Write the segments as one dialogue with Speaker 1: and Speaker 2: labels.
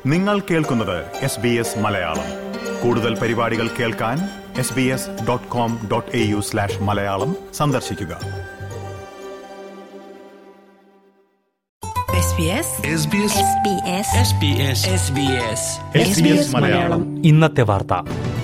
Speaker 1: നിങ്ങൾ കേൾക്കുന്നത് SBS മലയാളം. കൂടുതൽ പരിപാടികൾ കേൾക്കാൻ sbs.com.au/മലയാളം സന്ദർശിക്കുക. SBS മലയാളം.
Speaker 2: ഇന്നത്തെ വാർത്ത.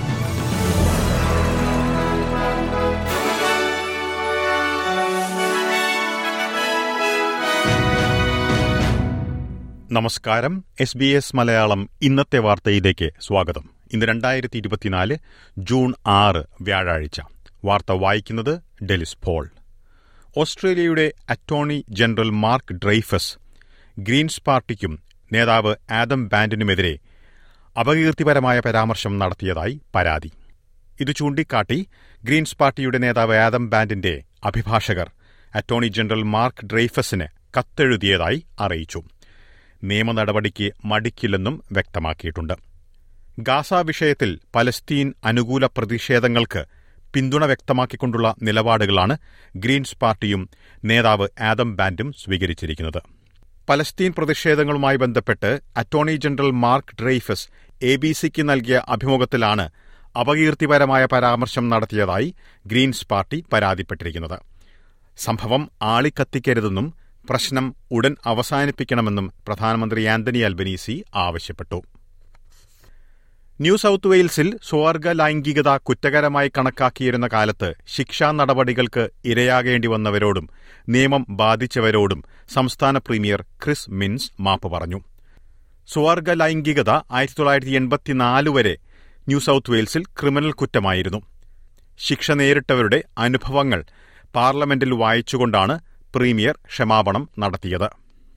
Speaker 1: നമസ്കാരം. SBS മലയാളം ഇന്നത്തെ വാർത്തയിലേക്ക് സ്വാഗതം. ഇന്ന് 2024 ജൂൺ 6 വ്യാഴാഴ്ച. വാർത്ത വായിക്കുന്നത് ഡെലിസ് പോൾ. ഓസ്ട്രേലിയയുടെ attorney general Mark Dreyfus Greens പാർട്ടിക്കും നേതാവ് ആദം ബാൻഡിനുമെതിരെ അപകീർത്തിപരമായ പരാമർശം നടത്തിയതായി പരാതി. ഇത് ചൂണ്ടിക്കാട്ടി ഗ്രീൻസ് പാർട്ടിയുടെ നേതാവ് ആദം ബാൻഡിന്റെ അഭിഭാഷകർ അറ്റോർണി ജനറൽ മാർക്ക് ഡ്രെയ്ഫസിന് കത്തെഴുതിയതായി അറിയിച്ചു. നിയമ നടപടിക്ക് മടിക്കില്ലെന്നും വ്യക്തമാക്കിയിട്ടുണ്ട്. ഗാസ വിഷയത്തിൽ പലസ്തീൻ അനുകൂല പ്രതിഷേധങ്ങൾക്ക് പിന്തുണ വ്യക്തമാക്കിക്കൊണ്ടുള്ള നിലപാടുകളാണ് ഗ്രീൻസ് പാർട്ടിയും നേതാവ് ആദം ബാൻഡും സ്വീകരിച്ചിരിക്കുന്നത്. പലസ്തീൻ പ്രതിഷേധങ്ങളുമായി ബന്ധപ്പെട്ട് അറ്റോർണി ജനറൽ മാർക്ക് ഡ്രെയ്ഫസ് ABCക്ക് നൽകിയ അഭിമുഖത്തിലാണ് അപകീർത്തിപരമായ പരാമർശം നടത്തിയതായി ഗ്രീൻസ് പാർട്ടി പരാതിപ്പെട്ടിരിക്കുന്നത്. സംഭവം ആളിക്കത്തിക്കരുതെന്നും പ്രശ്നം ഉടൻ അവസാനിപ്പിക്കണമെന്നും പ്രധാനമന്ത്രി ആന്റണി അൽബനീസി ആവശ്യപ്പെട്ടു. ന്യൂ സൌത്ത് വെയിൽസിൽ സ്വവർഗ ലൈംഗികത കുറ്റകരമായി കണക്കാക്കിയിരുന്ന കാലത്ത് ശിക്ഷാ നടപടികൾക്ക് ഇരയാകേണ്ടി വന്നവരോടും നിയമം ബാധിച്ചവരോടും സംസ്ഥാന പ്രീമിയർ ക്രിസ് മിൻസ് മാപ്പ് പറഞ്ഞു. സ്വവർഗ ലൈംഗികത 1984 വരെ ന്യൂ സൌത്ത് വെയിൽസിൽ ക്രിമിനൽ കുറ്റമായിരുന്നു. ശിക്ഷ നേരിട്ടവരുടെ അനുഭവങ്ങൾ പാർലമെന്റിൽ വായിച്ചുകൊണ്ടാണ് പ്രീമിയർ ക്ഷമാപണം നടത്തിയത്.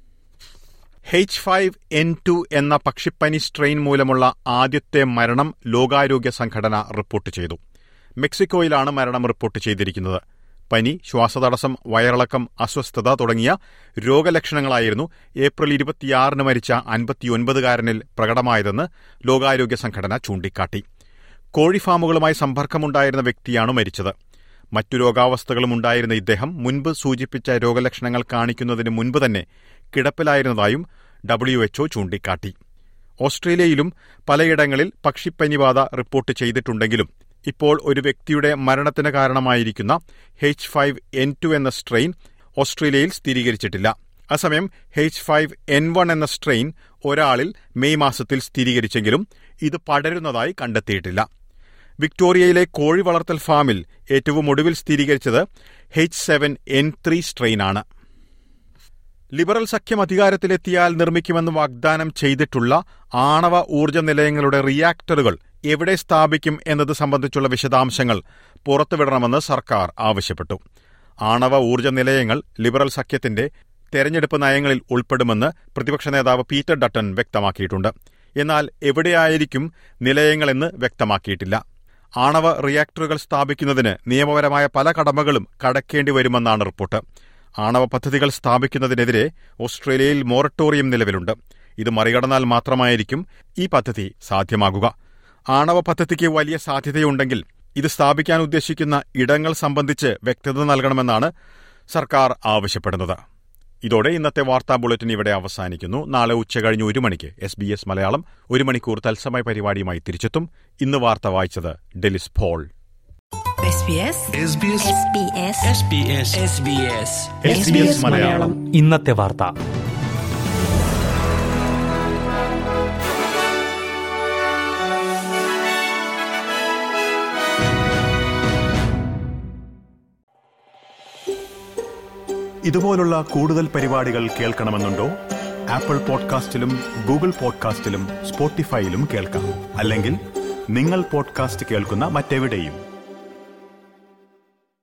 Speaker 1: H5N2 എന്ന പക്ഷിപ്പനി സ്ട്രെയിൻ മൂലമുള്ള ആദ്യത്തെ മരണം ലോകാരോഗ്യ സംഘടന റിപ്പോർട്ട് ചെയ്തു. മെക്സിക്കോയിലാണ് മരണം റിപ്പോർട്ട് ചെയ്തിരിക്കുന്നത്. പനി, ശ്വാസതടസ്സം, വയറിളക്കം, അസ്വസ്ഥത തുടങ്ങിയ രോഗലക്ഷണങ്ങളായിരുന്നു ഏപ്രിൽ 26 മരിച്ച 59-കാരനിൽ പ്രകടമായതെന്ന് ലോകാരോഗ്യ സംഘടന ചൂണ്ടിക്കാട്ടി. കോഴിഫാമുകളുമായി സമ്പർക്കമുണ്ടായിരുന്ന വ്യക്തിയാണ് മരിച്ചത്. മറ്റു രോഗാവസ്ഥകളും ഉണ്ടായിരുന്ന ഇദ്ദേഹം മുൻപ് സൂചിപ്പിച്ച രോഗലക്ഷണങ്ങൾ കാണിക്കുന്നതിന് മുൻപ് തന്നെ കിടപ്പിലായിരുന്നതായും WHO ചൂണ്ടിക്കാട്ടി. ഓസ്ട്രേലിയയിലും പലയിടങ്ങളിൽ പക്ഷിപ്പനിബാധ റിപ്പോർട്ട് ചെയ്തിട്ടുണ്ടെങ്കിലും ഇപ്പോൾ ഒരു വ്യക്തിയുടെ മരണത്തിന് കാരണമായിരിക്കുന്ന H5N2 എന്ന സ്ട്രെയിൻ ഓസ്ട്രേലിയയിൽ സ്ഥിരീകരിച്ചിട്ടില്ല. അസമയം H5N1 എന്ന സ്ട്രെയിൻ ഒരാളിൽ മെയ് മാസത്തിൽ സ്ഥിരീകരിച്ചെങ്കിലും ഇത് പടരുന്നതായി കണ്ടെത്തിയിട്ടില്ല. വിക്ടോറിയയിലെ കോഴി വളർത്തൽ ഫാമിൽ ഏറ്റവും ഒടുവിൽ സ്ഥിരീകരിച്ചത് H7N3 സ്ട്രെയിനാണ്. ലിബറൽ സഖ്യം അധികാരത്തിലെത്തിയാൽ നിർമ്മിക്കുമെന്ന് വാഗ്ദാനം ചെയ്തിട്ടുള്ള ആണവ ഊർജ്ജ നിലയങ്ങളുടെ റിയാക്ടറുകൾ എവിടെ സ്ഥാപിക്കും എന്നത് സംബന്ധിച്ചുള്ള വിശദാംശങ്ങൾ പുറത്തുവിടണമെന്ന് സർക്കാർ ആവശ്യപ്പെട്ടു. ആണവ ഊർജ്ജ നിലയങ്ങൾ ലിബറൽ സഖ്യത്തിന്റെ തെരഞ്ഞെടുപ്പ് നയങ്ങളിൽ ഉൾപ്പെടുമെന്ന് പ്രതിപക്ഷ നേതാവ് പീറ്റർ ഡട്ടൺ വ്യക്തമാക്കിയിട്ടുണ്ട്. എന്നാൽ എവിടെയായിരിക്കും നിലയങ്ങളെന്ന് വ്യക്തമാക്കിയിട്ടില്ല. ആണവ റിയാക്ടറുകൾ സ്ഥാപിക്കുന്നതിന് നിയമപരമായ പല കടമകളും കടക്കേണ്ടി വരുമെന്നാണ് റിപ്പോർട്ട്. ആണവ പദ്ധതികൾ സ്ഥാപിക്കുന്നതിനെതിരെ ഓസ്ട്രേലിയയിൽ മൊറട്ടോറിയം നിലവിലുണ്ട്. ഇത് മറികടന്നാൽ മാത്രമായിരിക്കും ഈ പദ്ധതി സാധ്യമാകുക. ആണവ പദ്ധതിക്ക് വലിയ സാധ്യതയുണ്ടെങ്കിൽ ഇത് സ്ഥാപിക്കാൻ ഉദ്ദേശിക്കുന്ന ഇടങ്ങൾ സംബന്ധിച്ച് വ്യക്തത നൽകണമെന്നാണ് സർക്കാർ ആവശ്യപ്പെടുന്നത്. ഇതോടെ ഇന്നത്തെ വാർത്താ ബുള്ളറ്റിൻ ഇവിടെ അവസാനിക്കുന്നു. നാളെ ഉച്ചകഴിഞ്ഞ് 1 മണിക്ക് SBS മലയാളം 1 മണിക്കൂർ തത്സമയ പരിപാടിയുമായി തിരിച്ചെത്തും. ഇന്ന് വാർത്ത വായിച്ചത് ഡെലിസ് പോൾ.
Speaker 2: മലയാളം ഇന്നത്തെ വാർത്ത.
Speaker 1: ഇതുപോലുള്ള കൂടുതൽ പരിപാടികൾ കേൾക്കണമെന്നുണ്ടോ? ആപ്പിൾ പോഡ്കാസ്റ്റിലും ഗൂഗിൾ പോഡ്കാസ്റ്റിലും സ്പോട്ടിഫൈയിലും കേൾക്കാം. അല്ലെങ്കിൽ നിങ്ങൾ പോഡ്കാസ്റ്റ് കേൾക്കുന്ന മറ്റെവിടെയും